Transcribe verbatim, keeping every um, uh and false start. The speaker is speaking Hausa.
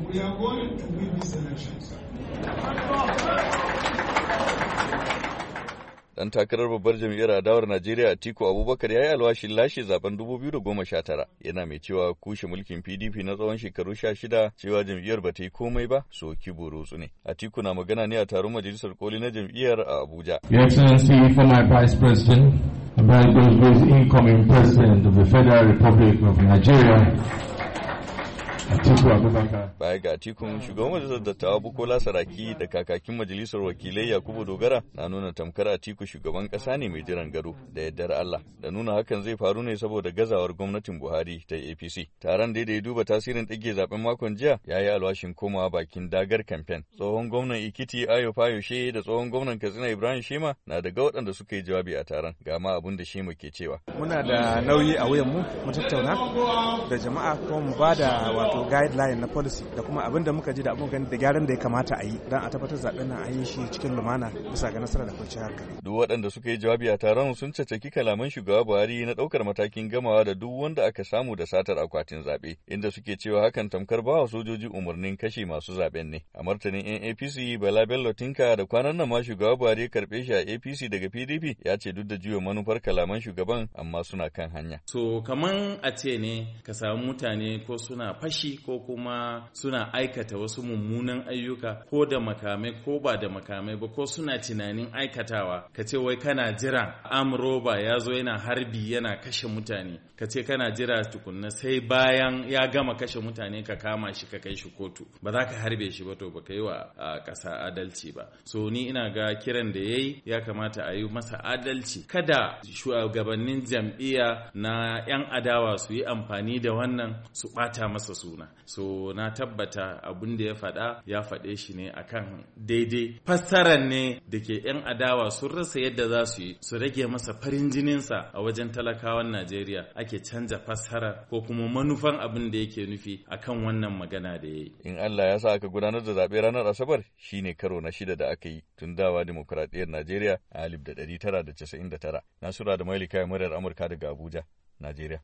We are going to win these elections. Dan takarar babbar jam'iyyar adawar Najeriya Atiku Abubakar ya yi alwashin lashe zaben dubu biyu da goma sha tara. Yana mai cewa kushe mulkin P D P na tsawon shekaru sha shida cewa jam'iyyar ba ta yi komai ba soki burutsu ne. Atiku na magana ne a taron majalisar koli na jam'iyyar a Abuja. Your Excellency, former Vice President, and by those days incoming President of the Federal Republic of Nigeria, Baya ga Atikun, shugaban majalisar dattawa Bukola Saraki da kakakin majalisar wakilai Yakubu Dogara na nuna tamkar Atiku shugaban kasa ne mai jiran gado da yardar Allah, da nuna hakan zai faru ne saboda gazawar gwamnatin Buhari ta A P C. Taron da ya duba tasirin ɗage zaben makon jiya ya yi alwashin komawa bakin dagar kamfen. Tsohon gwamnan Ikiti Ayo Fayoshe da tsohon gwamnan Katsina Ibrahim Shema na daga waɗanda suka yi jawabi a taron. Ga ma abin da Shema ke cewa. Muna da nauyi a wuyanmu mu tattauna da jama'a ko mu ba da wato guideline na policy da kuma abin da muka ji da abin da gyaran da ya kamata a yi don a tabbatar zaben nan an yi shi cikin lumana bisa ga nasara da kwanciyar hankali. Duk waɗanda suka yi jawabi a taron sun caccaki kalaman shugaba Buhari na ɗaukar matakin gamawa da duk wanda aka samu da satar akwatin zaɓe, inda suke cewa hakan tamkar bawa sojoji umarnin kashe masu zaben ne. A martanin yan A P C Bala Bello Tinka da kwanan nan ma shugaba Buhari ya karɓe shi a A P C daga P D P ya ce duk da jiwa manufar kalaman shugaban amma suna kan hanya. So kaman a ce ne ka samu mutane ko suna fashi ko kuma suna aikata wasu mummunan ayyuka ko da makamai ko ba da makamai ba ko suna tunanin aikatawa ka ce wai kana jira amroba ya zo yana harbi yana kashe mutane ka ce kana jira tukunna sai bayan ya gama kashe mutane ka kama shi ka kai shi kotu ba za ka harbe shi ba to ba ka yi wa ƙasa adalci ba. So ni ina ga kiran da ya yi ya kamata a yi masa adalci, kada shugabannin jam'iyya na 'yan adawa su yi amfani da wannan su ɓata masa suna. So na tabbata abin da ya faɗa ya faɗe shi ne akan daidai. Fassarar ne da ke 'yan adawa sun rasa yadda za su yi su rage masa farin jininsa a wajen talakawan Najeriya, ake canza fassarar ko kuma manufan abin da yake nufi akan wannan magana da ya yi. In Allah ya sa aka gudanar da zaɓe ranar Asabar shine karo na shida da aka yi tun dawa dimokuraɗiyyar Najeriya a alif da ɗari tara da casa'in da tara. Nasura da Mailika muryar Amurka daga Abuja, Najeriya.